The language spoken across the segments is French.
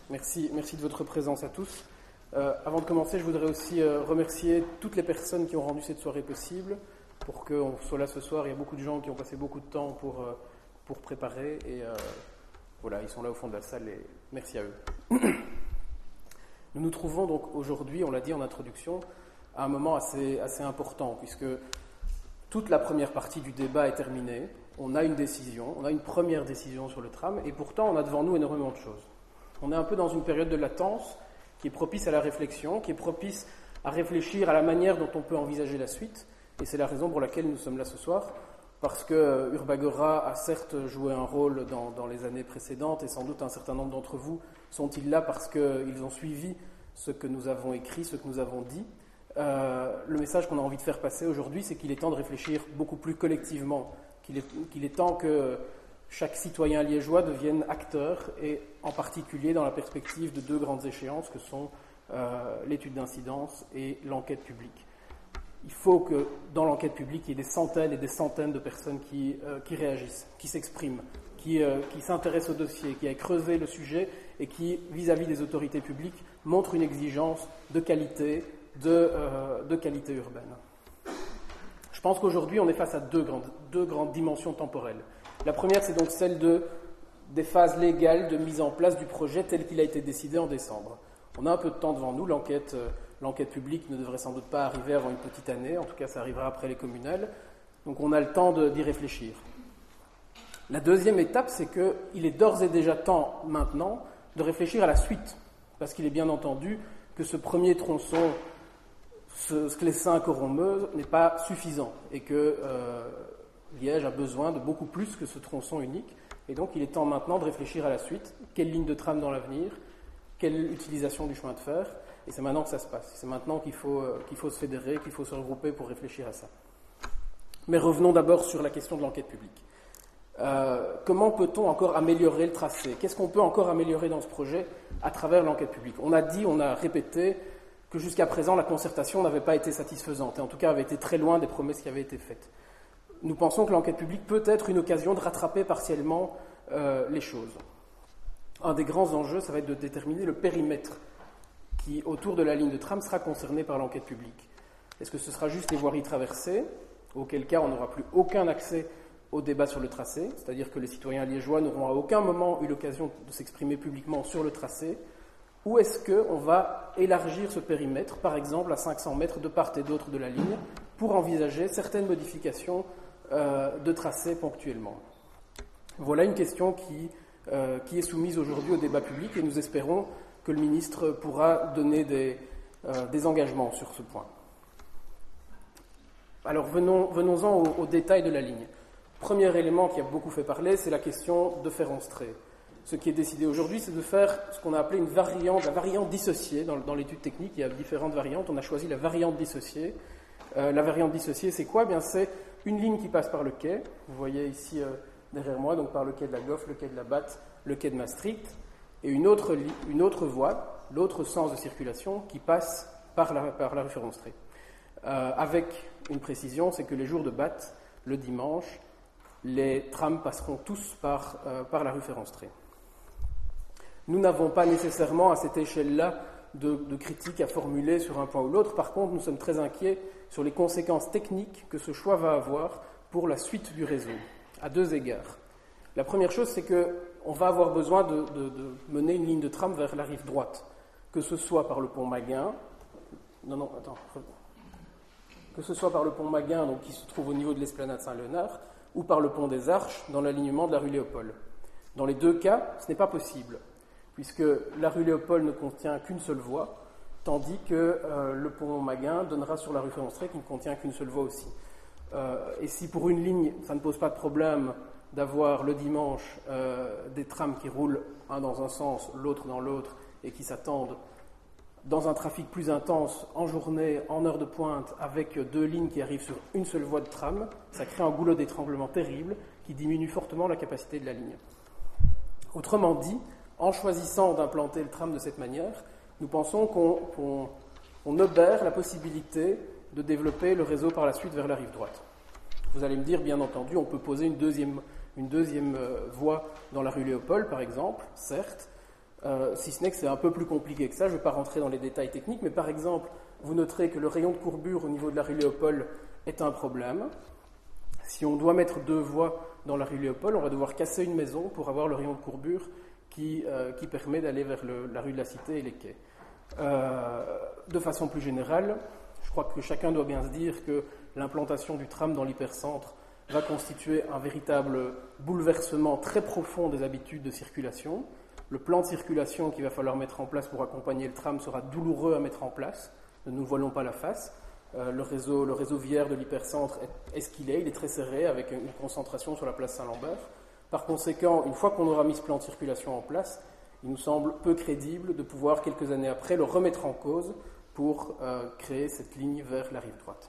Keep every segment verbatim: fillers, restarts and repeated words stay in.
Merci, merci de votre présence à tous. Euh, avant de commencer, je voudrais aussi euh, remercier toutes les personnes qui ont rendu cette soirée possible. Pour qu'on soit là ce soir, il y a beaucoup de gens qui ont passé beaucoup de temps pour, euh, pour préparer. Et euh, voilà, ils sont là au fond de la salle et merci à eux. Nous nous trouvons donc aujourd'hui, on l'a dit en introduction, à un moment assez, assez important, puisque toute la première partie du débat est terminée. On a une décision, on a une première décision sur le tram, et pourtant on a devant nous énormément de choses. On est un peu dans une période de latence qui est propice à la réflexion, qui est propice à réfléchir à la manière dont on peut envisager la suite, et c'est la raison pour laquelle nous sommes là ce soir, parce que Urbagora a certes joué un rôle dans, dans les années précédentes, et sans doute un certain nombre d'entre vous sont-ils là parce qu'ils ont suivi ce que nous avons écrit, ce que nous avons dit. Euh, le message qu'on a envie de faire passer aujourd'hui, c'est qu'il est temps de réfléchir beaucoup plus collectivement, qu'il est, qu'il est temps que chaque citoyen liégeois devienne acteur, et en particulier dans la perspective de deux grandes échéances que sont euh, l'étude d'incidence et l'enquête publique. Il faut que dans l'enquête publique, il y ait des centaines et des centaines de personnes qui, euh, qui réagissent, qui s'expriment, qui, euh, qui s'intéressent au dossier, qui aient creusé le sujet et qui, vis-à-vis des autorités publiques, montrent une exigence de qualité, de, euh, de qualité urbaine. Je pense qu'aujourd'hui, on est face à deux grandes, deux grandes dimensions temporelles. La première, c'est donc celle de, des phases légales de mise en place du projet tel qu'il a été décidé en décembre. On a un peu de temps devant nous, l'enquête, euh, l'enquête publique ne devrait sans doute pas arriver avant une petite année, en tout cas ça arrivera après les communales, donc on a le temps de, d'y réfléchir. La deuxième étape, c'est qu'il est d'ores et déjà temps maintenant de réfléchir à la suite, parce qu'il est bien entendu que ce premier tronçon, ce Sclessin-Corommeuse, n'est pas suffisant, et que euh, Liège a besoin de beaucoup plus que ce tronçon unique, et donc il est temps maintenant de réfléchir à la suite. Quelle ligne de tram dans l'avenir? Quelle utilisation du chemin de fer? Et c'est maintenant que ça se passe. C'est maintenant qu'il faut, euh, qu'il faut se fédérer, qu'il faut se regrouper pour réfléchir à ça. Mais revenons d'abord sur la question de l'enquête publique. Euh, comment peut-on encore améliorer le tracé? Qu'est-ce qu'on peut encore améliorer dans ce projet à travers l'enquête publique? On a dit, on a répété que jusqu'à présent la concertation n'avait pas été satisfaisante, et en tout cas avait été très loin des promesses qui avaient été faites. Nous pensons que l'enquête publique peut être une occasion de rattraper partiellement euh, les choses. Un des grands enjeux, ça va être de déterminer le périmètre qui, autour de la ligne de tram, sera concerné par l'enquête publique. Est-ce que ce sera juste les voiries traversées, auquel cas on n'aura plus aucun accès au débat sur le tracé, c'est-à-dire que les citoyens liégeois n'auront à aucun moment eu l'occasion de s'exprimer publiquement sur le tracé, ou est-ce qu'on va élargir ce périmètre, par exemple à cinq cents mètres de part et d'autre de la ligne, pour envisager certaines modifications euh, de tracé ponctuellement? Voilà une question qui, euh, qui est soumise aujourd'hui au débat public, et nous espérons que le ministre pourra donner des, euh, des engagements sur ce point. Alors venons, venons-en au, au détail de la ligne. Premier élément qui a beaucoup fait parler, c'est la question de Féronstrée. Ce qui est décidé aujourd'hui, c'est de faire ce qu'on a appelé une variante, la variante dissociée. Dans, dans l'étude technique, il y a différentes variantes. On a choisi la variante dissociée. Euh, la variante dissociée, c'est quoi? Bien, c'est une ligne qui passe par le quai. Vous voyez ici euh, derrière moi, donc par le quai de la Goff, le quai de la Batte, le quai de Maastricht, et une autre, li- une autre voie, l'autre sens de circulation qui passe par la, par la rue Féronstrée. Euh, avec une précision, c'est que les jours de Batte, le dimanche, les trams passeront tous par, euh, par la rue Féronstrée. Nous n'avons pas nécessairement à cette échelle-là de, de critiques à formuler sur un point ou l'autre. Par contre, nous sommes très inquiets sur les conséquences techniques que ce choix va avoir pour la suite du réseau, à deux égards. La première chose, c'est qu'on va avoir besoin de, de, de mener une ligne de tram vers la rive droite, que ce soit par le pont Maguin, non, non, attends, que ce soit par le pont Maguin, donc, qui se trouve au niveau de l'esplanade Saint-Léonard, ou par le pont des Arches, dans l'alignement de la rue Léopold. Dans les deux cas, ce n'est pas possible, puisque la rue Léopold ne contient qu'une seule voie, tandis que euh, le pont Maguin donnera sur la rue Féronstrée qui ne contient qu'une seule voie aussi. Euh, et si pour une ligne, ça ne pose pas de problème d'avoir le dimanche euh, des trams qui roulent un dans un sens, l'autre dans l'autre, et qui s'attendent dans un trafic plus intense, en journée, en heure de pointe, avec deux lignes qui arrivent sur une seule voie de tram, ça crée un goulot d'étranglement terrible qui diminue fortement la capacité de la ligne. Autrement dit, en choisissant d'implanter le tram de cette manière, nous pensons qu'on, qu'on, qu'on obère la possibilité de développer le réseau par la suite vers la rive droite. Vous allez me dire, bien entendu, on peut poser une deuxième, une deuxième euh, voie dans la rue Léopold, par exemple, certes, euh, si ce n'est que c'est un peu plus compliqué que ça. Je ne vais pas rentrer dans les détails techniques, mais par exemple, vous noterez que le rayon de courbure au niveau de la rue Léopold est un problème. Si on doit mettre deux voies dans la rue Léopold, on va devoir casser une maison pour avoir le rayon de courbure qui, euh, qui permet d'aller vers le, la rue de la Cité et les quais. Euh, de façon plus générale, je crois que chacun doit bien se dire que l'implantation du tram dans l'hypercentre va constituer un véritable bouleversement très profond des habitudes de circulation. Le plan de circulation qu'il va falloir mettre en place pour accompagner le tram sera douloureux à mettre en place, ne nous voilons pas la face. Euh, le, réseau, le réseau viaire de l'hypercentre est, est ce qu'il est, il est très serré avec une concentration sur la place Saint-Lambert. Par conséquent, une fois qu'on aura mis ce plan de circulation en place, il nous semble peu crédible de pouvoir, quelques années après, le remettre en cause pour euh, créer cette ligne vers la rive droite.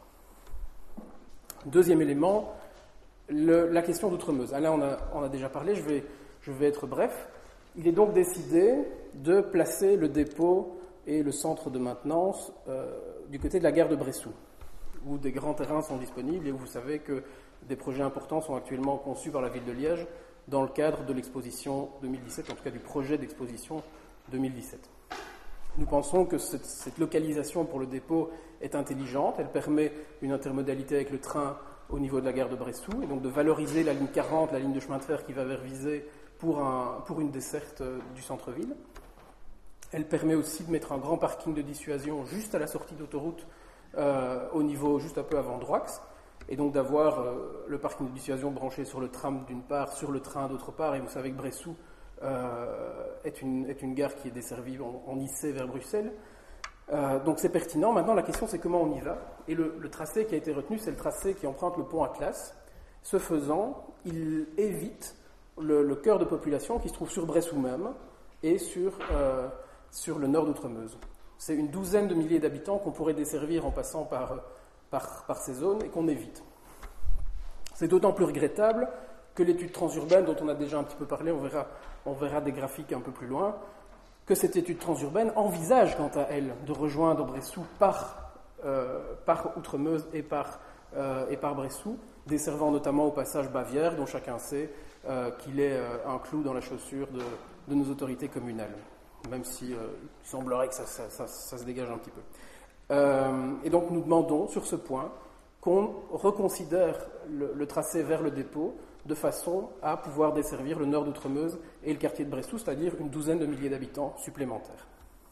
Deuxième élément, le, la question d'Outremeuse. Ah, là, on a, on a déjà parlé, je vais, je vais être bref. Il est donc décidé de placer le dépôt et le centre de maintenance euh, du côté de la gare de Bressou, où des grands terrains sont disponibles et où vous savez que des projets importants sont actuellement conçus par la ville de Liège dans le cadre de l'exposition deux mille dix-sept, en tout cas du projet d'exposition deux mille dix-sept. Nous pensons que cette, cette localisation pour le dépôt est intelligente, elle permet une intermodalité avec le train au niveau de la gare de Bressou, et donc de valoriser la ligne quarante, la ligne de chemin de fer qui va vers Visé, pour, un, pour une desserte du centre-ville. Elle permet aussi de mettre un grand parking de dissuasion juste à la sortie d'autoroute, euh, au niveau juste un peu avant Droix, et donc d'avoir euh, le parking de dissuasion branché sur le tram d'une part, sur le train d'autre part, et vous savez que Bressou euh, est, une, est une gare qui est desservie en, en I C vers Bruxelles. Euh, donc c'est pertinent. Maintenant, la question c'est comment on y va. Et le, le tracé qui a été retenu, c'est le tracé qui emprunte le pont Atlas. Ce faisant, il évite le, le cœur de population qui se trouve sur Bressou même et sur, euh, sur le nord d'Outremeuse. C'est une douzaine de milliers d'habitants qu'on pourrait desservir en passant par, par, par ces zones et qu'on évite. C'est d'autant plus regrettable que l'étude transurbaine, dont on a déjà un petit peu parlé, on verra, on verra des graphiques un peu plus loin, que cette étude transurbaine envisage quant à elle de rejoindre Bressou par, euh, par Outremeuse et par, euh, et par Bressou, desservant notamment au passage Bavière, dont chacun sait euh, qu'il est euh, un clou dans la chaussure de, de nos autorités communales, même si euh, il semblerait que ça, ça, ça, ça se dégage un petit peu. Euh, et donc nous demandons sur ce point qu'on reconsidère le, le tracé vers le dépôt de façon à pouvoir desservir le nord d'Outremeuse et le quartier de Bressou, c'est-à-dire une douzaine de milliers d'habitants supplémentaires.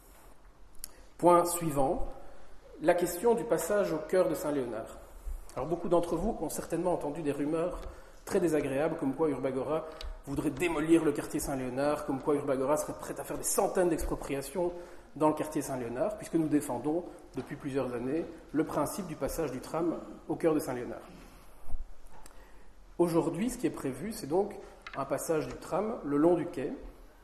Point suivant, la question du passage au cœur de Saint-Léonard. Alors beaucoup d'entre vous ont certainement entendu des rumeurs très désagréables, comme quoi Urbagora voudrait démolir le quartier Saint-Léonard, comme quoi Urbagora serait prête à faire des centaines d'expropriations dans le quartier Saint-Léonard, puisque nous défendons depuis plusieurs années le principe du passage du tram au cœur de Saint-Léonard. Aujourd'hui, ce qui est prévu, c'est donc un passage du tram le long du quai.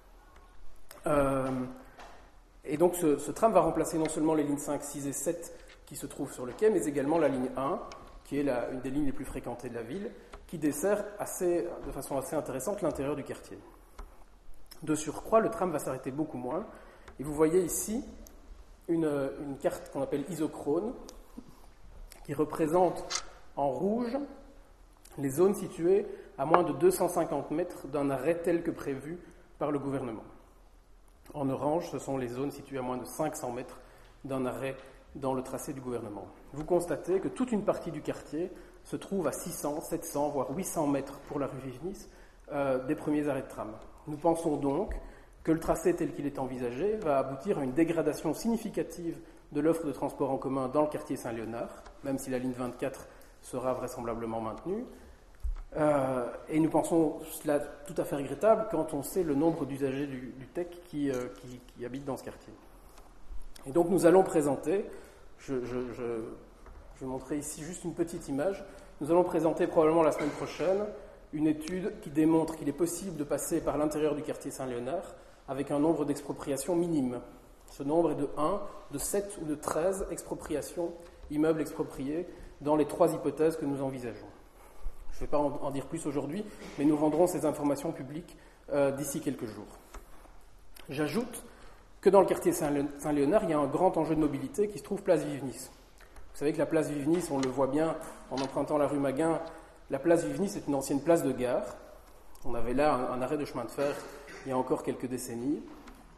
Euh, et donc ce, ce tram va remplacer non seulement les lignes cinq, six et sept qui se trouvent sur le quai, mais également la ligne un, qui est la, une des lignes les plus fréquentées de la ville, qui dessert assez, de façon assez intéressante l'intérieur du quartier. De surcroît, le tram va s'arrêter beaucoup moins. Et vous voyez ici une, une carte qu'on appelle isochrone, qui représente en rouge les zones situées à moins de deux cent cinquante mètres d'un arrêt tel que prévu par le gouvernement. En orange, ce sont les zones situées à moins de cinq cents mètres d'un arrêt dans le tracé du gouvernement. Vous constatez que toute une partie du quartier se trouve à six cents, sept cents, voire huit cents mètres pour la rue Vivenis euh, des premiers arrêts de tram. Nous pensons donc que le tracé tel qu'il est envisagé va aboutir à une dégradation significative de l'offre de transport en commun dans le quartier Saint-Léonard, même si la ligne vingt-quatre sera vraisemblablement maintenue. Euh, et nous pensons cela tout à fait regrettable quand on sait le nombre d'usagers du, du T E C qui, euh, qui, qui habitent dans ce quartier. Et donc nous allons présenter, je, je, je, je vais montrer ici juste une petite image, nous allons présenter probablement la semaine prochaine une étude qui démontre qu'il est possible de passer par l'intérieur du quartier Saint-Léonard avec un nombre d'expropriations minime. Ce nombre est de un, de sept ou de treize expropriations, immeubles expropriés, dans les trois hypothèses que nous envisageons. Je ne vais pas en dire plus aujourd'hui, mais nous rendrons ces informations publiques euh, d'ici quelques jours. J'ajoute que dans le quartier Saint-Léonard, il y a un grand enjeu de mobilité qui se trouve place Vivenis. Vous savez que la place Vivenis, on le voit bien en empruntant la rue Maguin, la place Vivenis est une ancienne place de gare. On avait là un, un arrêt de chemin de fer il y a encore quelques décennies.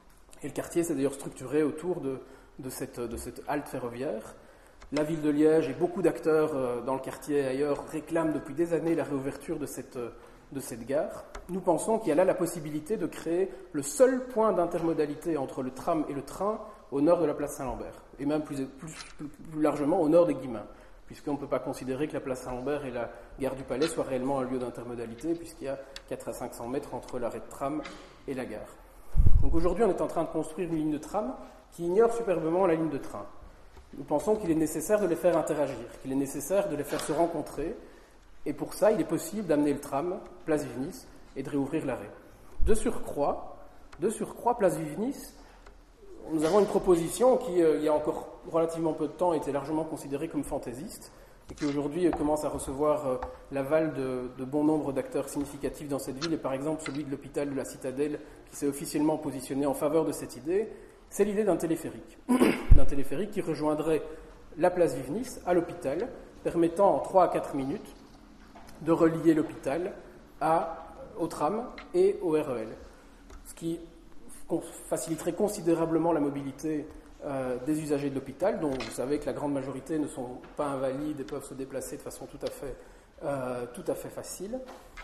Et le quartier s'est d'ailleurs structuré autour de, de, cette, de cette halte ferroviaire. La ville de Liège et beaucoup d'acteurs euh, dans le quartier et ailleurs réclament depuis des années la réouverture de cette, de cette gare. Nous pensons qu'il y a là la possibilité de créer le seul point d'intermodalité entre le tram et le train au nord de la place Saint-Lambert, et même plus, plus, plus, plus largement au nord des Guillemins, puisqu'on ne peut pas considérer que la place Saint-Lambert et la gare du Palais soient réellement un lieu d'intermodalité, puisqu'il y a quatre à cinq cents mètres entre l'arrêt de tram et la gare. Donc aujourd'hui, on est en train de construire une ligne de tram qui ignore superbement la ligne de train. Nous pensons qu'il est nécessaire de les faire interagir, qu'il est nécessaire de les faire se rencontrer, et pour ça, il est possible d'amener le tram, place Vivenis, et de réouvrir l'arrêt. De surcroît, de surcroît, place Vivenis, nous avons une proposition qui, euh, il y a encore relativement peu de temps, était largement considérée comme fantaisiste, et qui aujourd'hui euh, commence à recevoir euh, l'aval de, de bon nombre d'acteurs significatifs dans cette ville, et par exemple celui de l'hôpital de la Citadelle, qui s'est officiellement positionné en faveur de cette idée, c'est l'idée d'un téléphérique. d'un téléphérique qui rejoindrait la place Vivenis à l'hôpital, permettant en trois à quatre minutes de relier l'hôpital à, au tram et au R E L. Ce qui faciliterait considérablement la mobilité euh, des usagers de l'hôpital, dont vous savez que la grande majorité ne sont pas invalides et peuvent se déplacer de façon tout à fait, euh, tout à fait facile.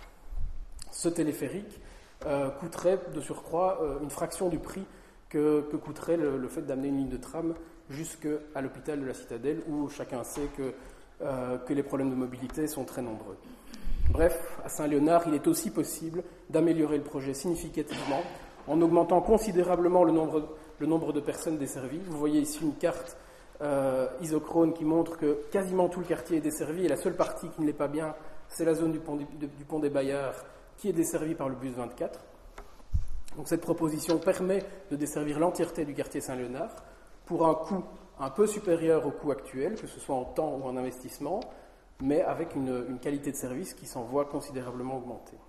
Ce téléphérique euh, coûterait de surcroît euh, une fraction du prix que, que coûterait le, le fait d'amener une ligne de tram jusqu'à l'hôpital de la Citadelle, où chacun sait que, euh, que les problèmes de mobilité sont très nombreux. Bref, à Saint-Léonard, il est aussi possible d'améliorer le projet significativement en augmentant considérablement le nombre, le nombre de personnes desservies. Vous voyez ici une carte euh, isochrone qui montre que quasiment tout le quartier est desservi, et la seule partie qui ne l'est pas bien, c'est la zone du pont, du, du pont des Bayards, qui est desservie par le bus vingt-quatre. Donc cette proposition permet de desservir l'entièreté du quartier Saint-Léonard pour un coût un peu supérieur au coût actuel, que ce soit en temps ou en investissement, mais avec une, une qualité de service qui s'en voit considérablement augmenter.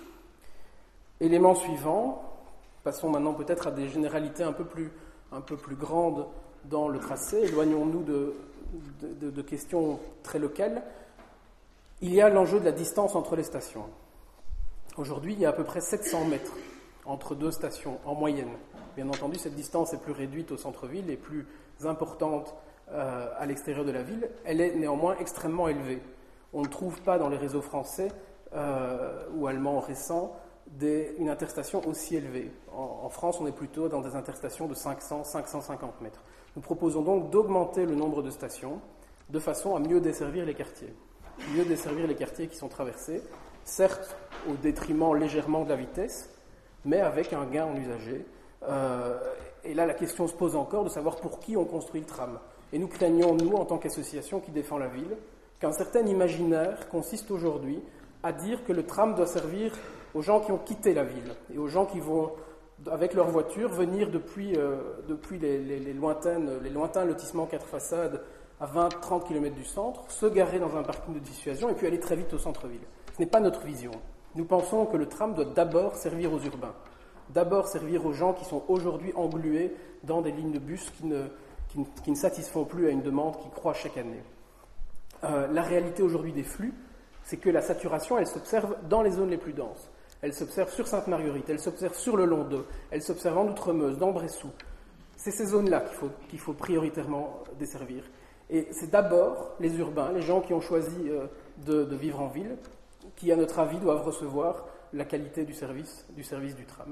Élément suivant, passons maintenant peut-être à des généralités un peu plus, un peu plus grandes dans le tracé. Éloignons-nous de, de, de, de questions très locales. Il y a l'enjeu de la distance entre les stations. Aujourd'hui, il y a à peu près sept cents mètres entre deux stations, en moyenne. Bien entendu, cette distance est plus réduite au centre-ville et plus importante euh, à l'extérieur de la ville. Elle est néanmoins extrêmement élevée. On ne trouve pas dans les réseaux français euh, ou allemands récents Des, une interstation aussi élevée. En, en France, on est plutôt dans des interstations de cinq cents à cinq cent cinquante mètres. Nous proposons donc d'augmenter le nombre de stations de façon à mieux desservir les quartiers. Mieux desservir les quartiers qui sont traversés, certes au détriment légèrement de la vitesse, mais avec un gain en usagers. Euh, et là, la question se pose encore de savoir pour qui on construit le tram. Et nous craignons, nous, en tant qu'association qui défend la ville, qu'un certain imaginaire consiste aujourd'hui à dire que le tram doit servir aux gens qui ont quitté la ville et aux gens qui vont, avec leur voiture, venir depuis, euh, depuis les, les, les, lointaines, les lointains lotissements quatre façades à vingt à trente kilomètres du centre, se garer dans un parking de dissuasion et puis aller très vite au centre-ville. Ce n'est pas notre vision. Nous pensons que le tram doit d'abord servir aux urbains, d'abord servir aux gens qui sont aujourd'hui englués dans des lignes de bus qui ne, qui ne, qui ne satisfont plus à une demande qui croît chaque année. Euh, la réalité aujourd'hui des flux, c'est que la saturation, elle s'observe dans les zones les plus denses. Elle s'observe sur Sainte-Marguerite, elle s'observe sur le Long d'Eau, elle s'observe en Outremeuse, dans Bressou. C'est ces zones-là qu'il faut, qu'il faut prioritairement desservir. Et c'est d'abord les urbains, les gens qui ont choisi euh, de, de vivre en ville, qui, à notre avis, doivent recevoir la qualité du service, du service du tram.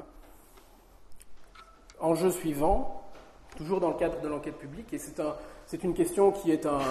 Enjeu suivant, toujours dans le cadre de l'enquête publique, et c'est, un, c'est une question qui est, un,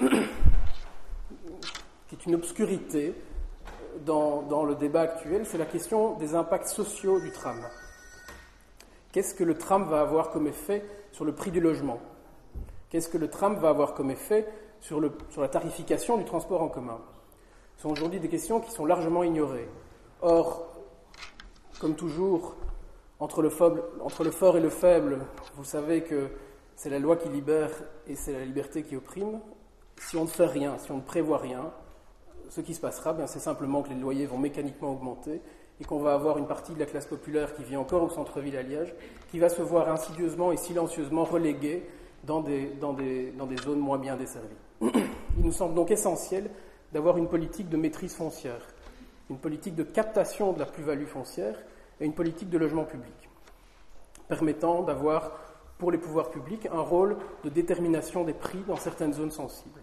qui est une obscurité dans, dans le débat actuel, c'est la question des impacts sociaux du tram. Qu'est-ce que le tram va avoir comme effet sur le prix du logement ? Qu'est-ce que le tram va avoir comme effet sur, le, sur la tarification du transport en commun ? Ce sont aujourd'hui des questions qui sont largement ignorées. Or, comme toujours, entre le, faible, entre le fort et le faible, vous savez que c'est la loi qui libère et c'est la liberté qui opprime. Si on ne fait rien, si on ne prévoit rien, ce qui se passera, bien, c'est simplement que les loyers vont mécaniquement augmenter et qu'on va avoir une partie de la classe populaire qui vit encore au centre-ville à Liège, qui va se voir insidieusement et silencieusement reléguée dans des, dans des, dans des zones moins bien desservies. Il nous semble donc essentiel d'avoir une politique de maîtrise foncière, une politique de captation de la plus-value foncière et une politique de logement public. permettant d'avoir, pour les pouvoirs publics, un rôle de détermination des prix dans certaines zones sensibles.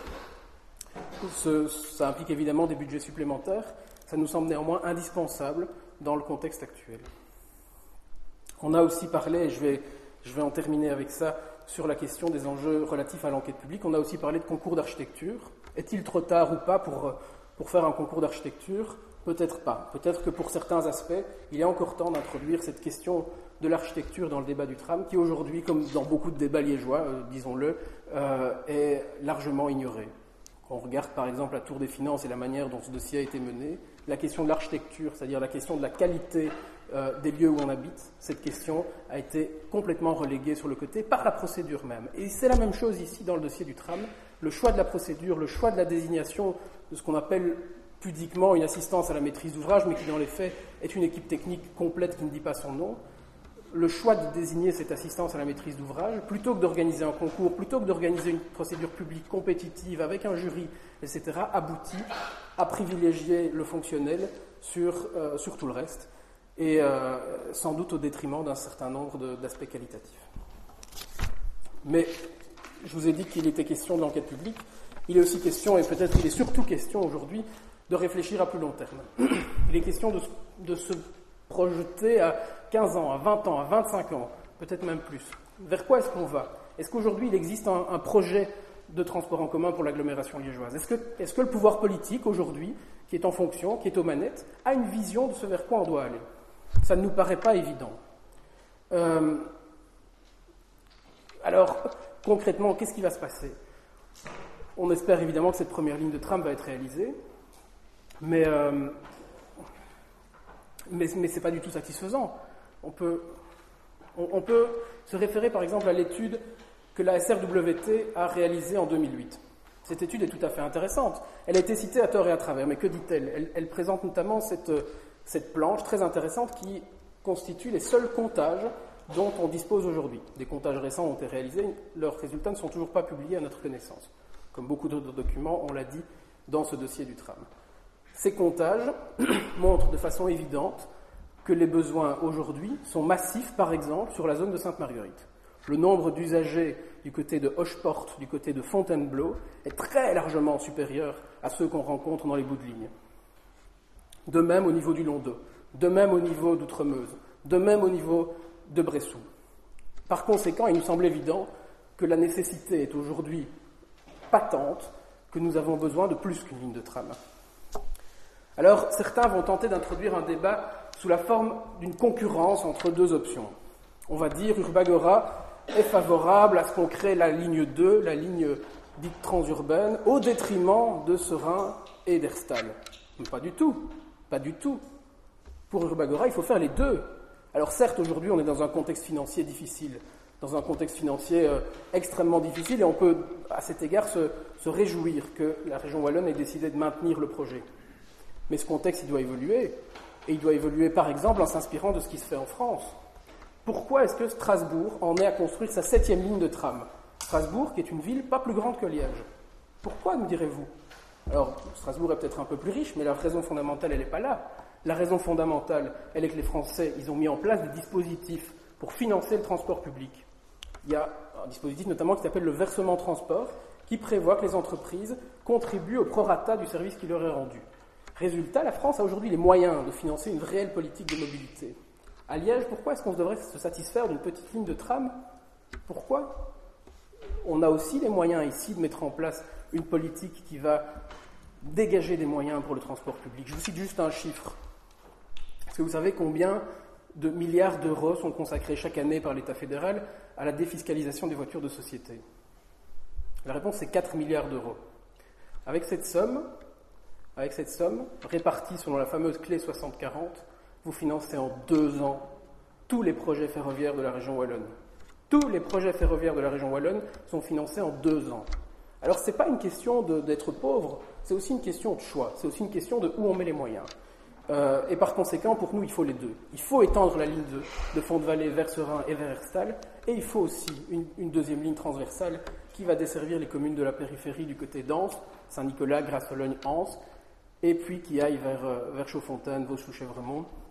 Ce, ça implique évidemment des budgets supplémentaires, ça nous semble néanmoins indispensable dans le contexte actuel. On a aussi parlé, et je vais, je vais en terminer avec ça, sur la question des enjeux relatifs à l'enquête publique, on a aussi parlé de concours d'architecture. Est-il trop tard ou pas pour, pour faire un concours d'architecture ? Peut-être pas. Peut-être que pour certains aspects, il est encore temps d'introduire cette question de l'architecture dans le débat du tram, qui aujourd'hui, comme dans beaucoup de débats liégeois, euh, disons-le, euh, est largement ignorée. Quand on regarde par exemple la Tour des Finances et la manière dont ce dossier a été mené, la question de l'architecture, c'est-à-dire la question de la qualité euh, des lieux où on habite, cette question a été complètement reléguée sur le côté par la procédure même. Et c'est la même chose ici dans le dossier du tram. Le choix de la procédure, le choix de la désignation de ce qu'on appelle pudiquement une assistance à la maîtrise d'ouvrage, mais qui dans les faits est une équipe technique complète qui ne dit pas son nom, le choix de désigner cette assistance à la maîtrise d'ouvrage, plutôt que d'organiser un concours, plutôt que d'organiser une procédure publique compétitive avec un jury, et cetera, aboutit à privilégier le fonctionnel sur, euh, sur tout le reste, et euh, sans doute au détriment d'un certain nombre de, d'aspects qualitatifs. Mais je vous ai dit qu'il était question de l'enquête publique, il est aussi question, et peut-être il est surtout question aujourd'hui, de réfléchir à plus long terme. Il est question de, de se projeter à quinze ans, à vingt ans, à vingt-cinq ans, peut-être même plus. Vers quoi est-ce qu'on va ? Est-ce qu'aujourd'hui il existe un, un projet de transport en commun pour l'agglomération liégeoise ? Est-ce que, est-ce que le pouvoir politique aujourd'hui, qui est en fonction, qui est aux manettes, a une vision de ce vers quoi on doit aller ? Ça ne nous paraît pas évident. Euh, alors, concrètement, qu'est-ce qui va se passer ? On espère évidemment que cette première ligne de tram va être réalisée, mais, euh, mais, mais ce n'est pas du tout satisfaisant. On peut, on, on peut se référer par exemple à l'étude que la S R W T a réalisée en deux mille huit. Cette étude est tout à fait intéressante. Elle a été citée à tort et à travers, mais que dit-elle ? Elle, elle présente notamment cette, cette planche très intéressante qui constitue les seuls comptages dont on dispose aujourd'hui. Des comptages récents ont été réalisés, leurs résultats ne sont toujours pas publiés à notre connaissance. Comme beaucoup d'autres documents, on l'a dit dans ce dossier du tram. Ces comptages montrent de façon évidente que les besoins aujourd'hui sont massifs, par exemple, sur la zone de Sainte-Marguerite. Le nombre d'usagers du côté de Hocheport, du côté de Fontainebleau, est très largement supérieur à ceux qu'on rencontre dans les bouts de ligne. De même au niveau du Londeau, de même au niveau d'Outremeuse, de même au niveau de Bressou. Par conséquent, il nous semble évident que la nécessité est aujourd'hui patente, que nous avons besoin de plus qu'une ligne de tram. Alors, certains vont tenter d'introduire un débat sous la forme d'une concurrence entre deux options. On va dire Urbagora est favorable à ce qu'on crée la ligne deux, la ligne dite transurbaine, au détriment de Seraing et d'Herstal. Mais pas du tout, pas du tout. Pour Urbagora, il faut faire les deux. Alors certes, aujourd'hui, on est dans un contexte financier difficile, dans un contexte financier euh, extrêmement difficile, et on peut, à cet égard, se, se réjouir que la région wallonne ait décidé de maintenir le projet. Mais ce contexte, il doit évoluer, et il doit évoluer, par exemple, en s'inspirant de ce qui se fait en France. Pourquoi est-ce que Strasbourg en est à construire sa septième ligne de tram ? Strasbourg, qui est une ville pas plus grande que Liège. Pourquoi, me direz-vous ? Alors, Strasbourg est peut-être un peu plus riche, mais la raison fondamentale, elle n'est pas là. La raison fondamentale, elle est que les Français, ils ont mis en place des dispositifs pour financer le transport public. Il y a un dispositif notamment qui s'appelle le versement transport, qui prévoit que les entreprises contribuent au prorata du service qui leur est rendu. Résultat, la France a aujourd'hui les moyens de financer une réelle politique de mobilité. À Liège, pourquoi est-ce qu'on devrait se satisfaire d'une petite ligne de tram ? Pourquoi ? On a aussi les moyens ici de mettre en place une politique qui va dégager des moyens pour le transport public. Je vous cite juste un chiffre. Est-ce que vous savez combien de milliards d'euros sont consacrés chaque année par l'État fédéral à la défiscalisation des voitures de société ? La réponse est quatre milliards d'euros. Avec cette somme, avec cette somme, répartie selon la fameuse clé soixante quarante, vous financez en deux ans tous les projets ferroviaires de la région wallonne. Tous les projets ferroviaires de la région wallonne sont financés en deux ans. Alors, ce n'est pas une question de, d'être pauvre, c'est aussi une question de choix, c'est aussi une question de où on met les moyens. Euh, et par conséquent, pour nous, il faut les deux. Il faut étendre la ligne de, de Font-de-Vallée vers Seraing et vers Herstal, et il faut aussi une, une deuxième ligne transversale qui va desservir les communes de la périphérie du côté d'Ans, Saint-Nicolas, Grasse-Sologne, Ans, et puis qui aille vers, vers Chaudfontaine, Vauchou-Chèvremont,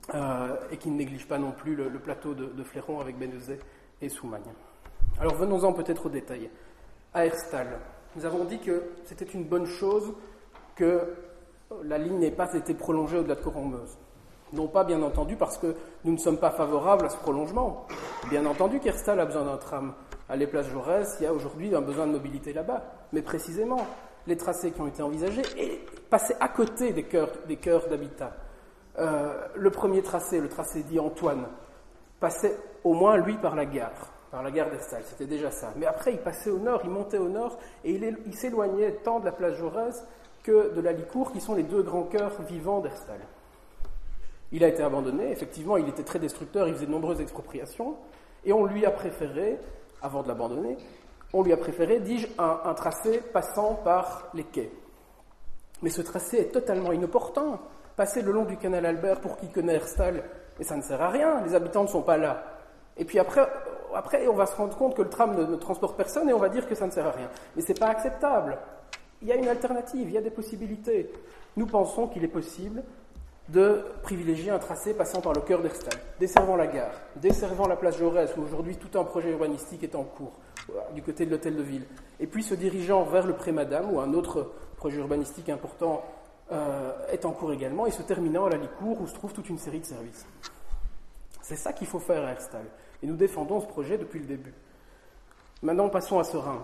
euh, et qui ne néglige pas non plus le, le plateau de, de Fléron avec Bénezet et Soumagne. Alors venons-en peut-être au détail. À Herstal, nous avons dit que c'était une bonne chose que la ligne n'ait pas été prolongée au-delà de Coron-Meuse. Non pas, bien entendu, parce que nous ne sommes pas favorables à ce prolongement. Bien entendu qu'Herstal a besoin d'un tram. À les places Jaurès, il y a aujourd'hui un besoin de mobilité là-bas. Mais précisément, les tracés qui ont été envisagés et passaient à côté des cœurs, des cœurs d'habitat. Euh, le premier tracé, le tracé dit Antoine, passait au moins, lui, par la gare, par la gare d'Herstal, c'était déjà ça. Mais après, il passait au nord, il montait au nord, et il, il s'éloignait tant de la place Jaurès que de la Licour, qui sont les deux grands cœurs vivants d'Herstal. Il a été abandonné, effectivement, il était très destructeur, il faisait de nombreuses expropriations, et on lui a préféré, avant de l'abandonner, on lui a préféré, dis-je, un, un tracé passant par les quais. Mais ce tracé est totalement inopportun. Passer le long du canal Albert pour qui connaît Herstal, et ça ne sert à rien, les habitants ne sont pas là. Et puis après, après on va se rendre compte que le tram ne, ne transporte personne et on va dire que ça ne sert à rien. Mais ce n'est pas acceptable. Il y a une alternative, il y a des possibilités. Nous pensons qu'il est possible de privilégier un tracé passant par le cœur d'Herstal, desservant la gare, desservant la place Jaurès, où aujourd'hui tout un projet urbanistique est en cours, du côté de l'hôtel de ville, et puis se dirigeant vers le Pré-Madame, où un autre projet urbanistique important euh, est en cours également, et se terminant à la Licour, où se trouve toute une série de services. C'est ça qu'il faut faire à Herstal, et nous défendons ce projet depuis le début. Maintenant, passons à Seraing.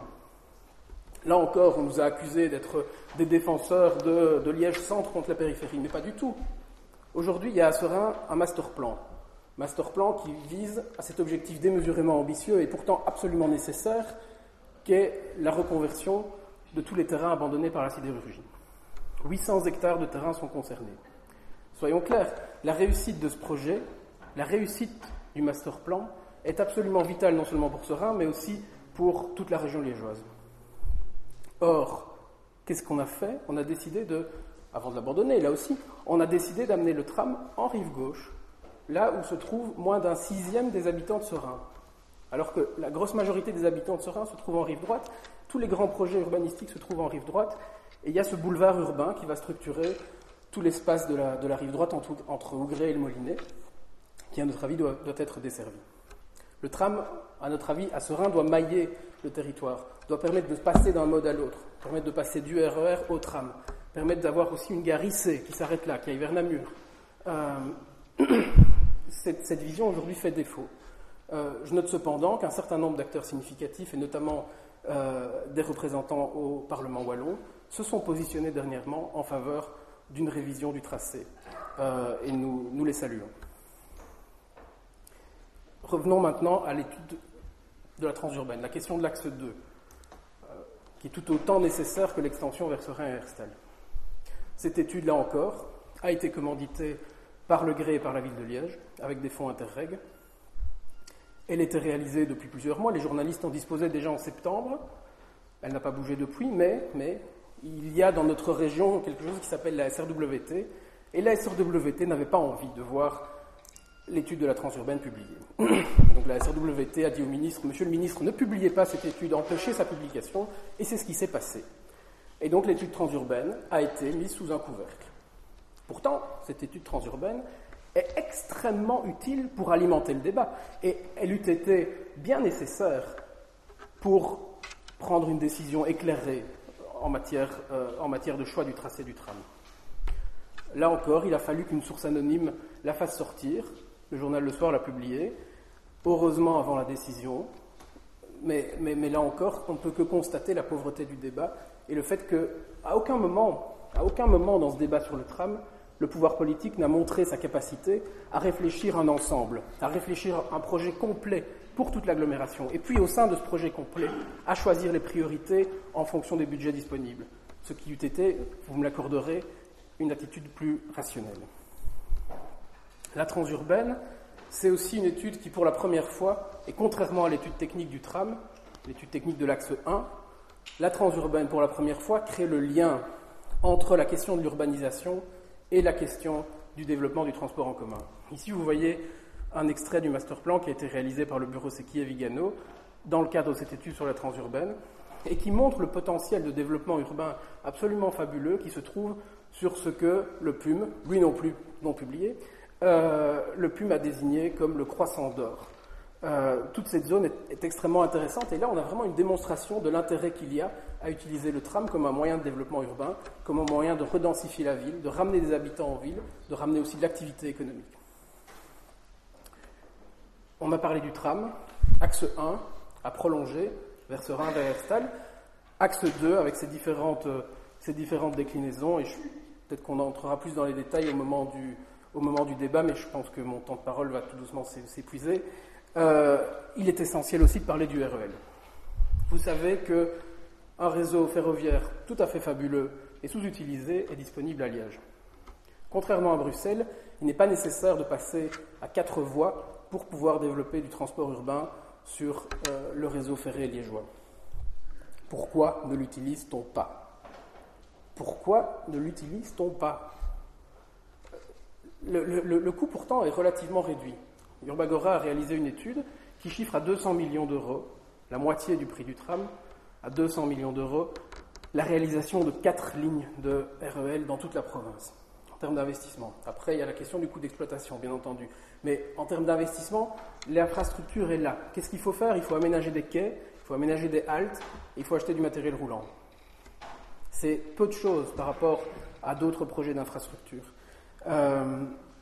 Là encore, on nous a accusés d'être des défenseurs de, de Liège-Centre contre la périphérie, mais pas du tout. Aujourd'hui, il y a à Seraing un master plan. Master plan qui vise à cet objectif démesurément ambitieux et pourtant absolument nécessaire, qu'est la reconversion de tous les terrains abandonnés par la sidérurgie. huit cents hectares de terrain sont concernés. Soyons clairs, la réussite de ce projet, la réussite du master plan, est absolument vitale non seulement pour Seraing, mais aussi pour toute la région liégeoise. Or, qu'est-ce qu'on a fait ? On a décidé de, avant de l'abandonner, là aussi, on a décidé d'amener le tram en rive gauche, là où se trouve moins d'un sixième des habitants de Seraing. Alors que la grosse majorité des habitants de Seraing se trouve en rive droite, tous les grands projets urbanistiques se trouvent en rive droite, et il y a ce boulevard urbain qui va structurer tout l'espace de la, de la rive droite entre, entre Ougré et le Molinet, qui, à notre avis, doit, doit être desservi. Le tram, à notre avis, à Seraing, doit mailler le territoire, doit permettre de passer d'un mode à l'autre, permettre de passer du R E R au tram, permettre d'avoir aussi une gare Issé qui s'arrête là, qui aille vers Namur. Euh, cette, cette vision aujourd'hui fait défaut. Euh, je note cependant qu'un certain nombre d'acteurs significatifs, et notamment euh, des représentants au Parlement wallon, se sont positionnés dernièrement en faveur d'une révision du tracé. Euh, et nous, nous les saluons. Revenons maintenant à l'étude de la transurbaine, la question de l'axe deux, euh, qui est tout autant nécessaire que l'extension vers Seraing et Herstal. Cette étude, là encore, a été commanditée par le Gré et par la ville de Liège, avec des fonds Interreg. Elle était réalisée depuis plusieurs mois, les journalistes en disposaient déjà en septembre, elle n'a pas bougé depuis, mais, mais il y a dans notre région quelque chose qui s'appelle la S R W T, et la S R W T n'avait pas envie de voir l'étude de la transurbaine publiée. Donc la S R W T a dit au ministre, monsieur le ministre, ne publiez pas cette étude, empêchez sa publication, et c'est ce qui s'est passé. Et donc l'étude transurbaine a été mise sous un couvercle. Pourtant, cette étude transurbaine est extrêmement utile pour alimenter le débat, et elle eût été bien nécessaire pour prendre une décision éclairée en matière, euh, en matière de choix du tracé du tram. Là encore, il a fallu qu'une source anonyme la fasse sortir. Le journal Le Soir l'a publié, heureusement avant la décision, mais, mais, mais là encore, on ne peut que constater la pauvreté du débat et le fait qu'à aucun moment, à aucun moment dans ce débat sur le tram, le pouvoir politique n'a montré sa capacité à réfléchir un ensemble, à réfléchir un projet complet pour toute l'agglomération, et puis au sein de ce projet complet, à choisir les priorités en fonction des budgets disponibles, ce qui eût été, vous me l'accorderez, une attitude plus rationnelle. La transurbaine, c'est aussi une étude qui, pour la première fois, et contrairement à l'étude technique du tram, l'étude technique de l'axe un, la transurbaine, pour la première fois, crée le lien entre la question de l'urbanisation et la question du développement du transport en commun. Ici, vous voyez un extrait du master plan qui a été réalisé par le bureau Secchi et Vigano dans le cadre de cette étude sur la transurbaine et qui montre le potentiel de développement urbain absolument fabuleux qui se trouve sur ce que le P U M, lui non plus non publié, euh, le P U M a désigné comme le croissant d'or. Euh, toute cette zone est, est extrêmement intéressante et là on a vraiment une démonstration de l'intérêt qu'il y a à utiliser le tram comme un moyen de développement urbain, comme un moyen de redensifier la ville, de ramener des habitants en ville, de ramener aussi de l'activité économique. On a parlé du tram, axe un à prolonger vers Serein, vers Herstal, axe deux avec ses différentes, ses différentes déclinaisons et je, peut-être qu'on entrera plus dans les détails au moment du, au moment du débat, mais je pense que mon temps de parole va tout doucement s'épuiser. Euh, il est essentiel aussi de parler du R E L. Vous savez qu'un réseau ferroviaire tout à fait fabuleux et sous-utilisé est disponible à Liège. Contrairement à Bruxelles, il n'est pas nécessaire de passer à quatre voies pour pouvoir développer du transport urbain sur euh, le réseau ferré liégeois. Pourquoi ne l'utilise-t-on pas ? Pourquoi ne l'utilise-t-on pas ? le, le, le coût pourtant est relativement réduit. Urbagora a réalisé une étude qui chiffre à deux cents millions d'euros, la moitié du prix du tram, à deux cents millions d'euros, la réalisation de quatre lignes de R E L dans toute la province, en termes d'investissement. Après, il y a la question du coût d'exploitation, bien entendu. Mais en termes d'investissement, l'infrastructure est là. Qu'est-ce qu'il faut faire ? Il faut aménager des quais, il faut aménager des haltes, et il faut acheter du matériel roulant. C'est peu de choses par rapport à d'autres projets d'infrastructure. Euh,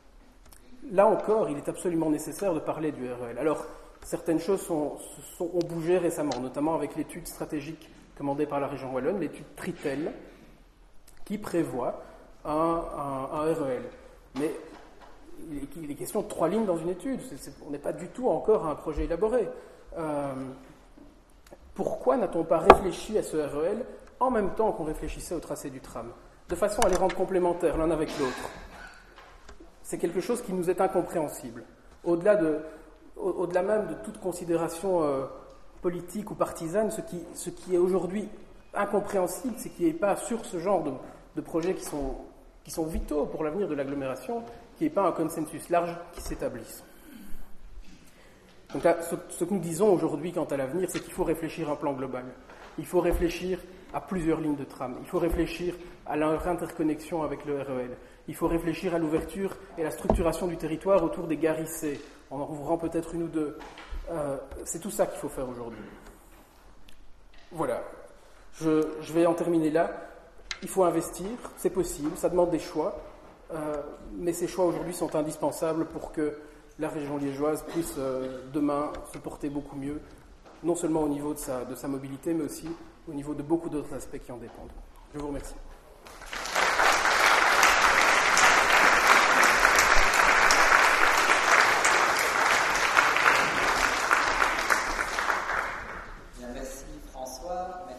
Là encore, il est absolument nécessaire de parler du R E L. Alors, certaines choses sont, sont, ont bougé récemment, notamment avec l'étude stratégique commandée par la région wallonne, l'étude Tritel, qui prévoit un, un, un R E L. Mais il est, il est question de trois lignes dans une étude. C'est, c'est, on n'est pas du tout encore à un projet élaboré. Euh, pourquoi n'a-t-on pas réfléchi à ce R E L en même temps qu'on réfléchissait au tracé du tram, de façon à les rendre complémentaires l'un avec l'autre ? C'est quelque chose qui nous est incompréhensible. Au-delà, de, au, au-delà même de toute considération euh, politique ou partisane, ce qui, ce qui est aujourd'hui incompréhensible, c'est qu'il n'y ait pas sur ce genre de, de projets qui sont, qui sont vitaux pour l'avenir de l'agglomération, qu'il n'y ait pas un consensus large qui s'établisse. Donc là, ce, ce que nous disons aujourd'hui quant à l'avenir, c'est qu'il faut réfléchir à un plan global. Il faut réfléchir à plusieurs lignes de tram. Il faut réfléchir à leur interconnexion avec le R E L. Il faut réfléchir à l'ouverture et à la structuration du territoire autour des gares I C. On en ouvrant peut-être une ou deux. Euh, c'est tout ça qu'il faut faire aujourd'hui. Voilà. Je, je vais en terminer là. Il faut investir, c'est possible, ça demande des choix. Euh, mais ces choix aujourd'hui sont indispensables pour que la région liégeoise puisse euh, demain se porter beaucoup mieux, non seulement au niveau de sa, de sa mobilité, mais aussi au niveau de beaucoup d'autres aspects qui en dépendent. Je vous remercie. Bien, merci François.